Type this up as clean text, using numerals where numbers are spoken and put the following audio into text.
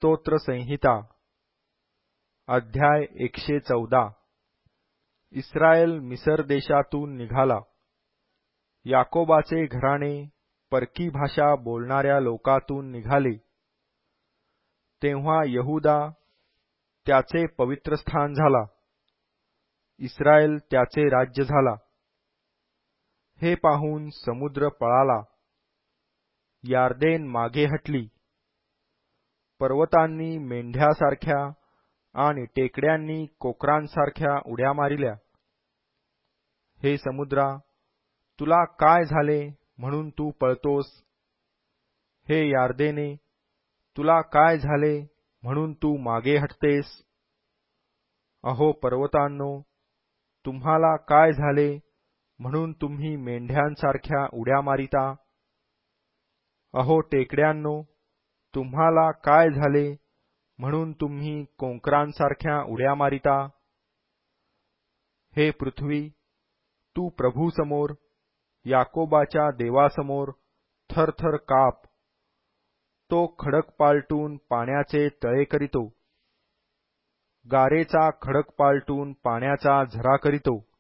स्तोत्र संहिता अध्याय 114 इस्रायल मिसर देशातून निघाला. याकोबाचे घराणे परकी भाषा बोलणाऱ्या लोकातून निघाले. तेव्हा यहूदा त्याचे पवित्रस्थान झाला, इस्रायल त्याचे राज्य झाला. हे पाहून समुद्र पळाला, यार्देन मागे हटली. पर्वतांनी मेंढ्यासारख्या आणि टेकड्यांनी कोकरांसारख्या उड्या मारिल्या. हे समुद्रा, तुला काय झाले म्हणून तू पळतोस? हे यार्देने, तुला काय झाले म्हणून तू मागे हटतेस? अहो पर्वतांनो, तुम्हाला काय झाले म्हणून तुम्ही मेंढ्यांसारख्या उड्या मारिता? अहो टेकड्यांनो, तुम्हाला काय झाले म्हणून तुम्ही कोंकरांसारख्या उड्या मारिता? हे पृथ्वी, तू प्रभूसमोर, याकोबाच्या देवासमोर थरथर काप. तो खडक पालटून पाण्याचे तळे करीतो, गारेचा खडक पालटून पाण्याचा झरा करीतो.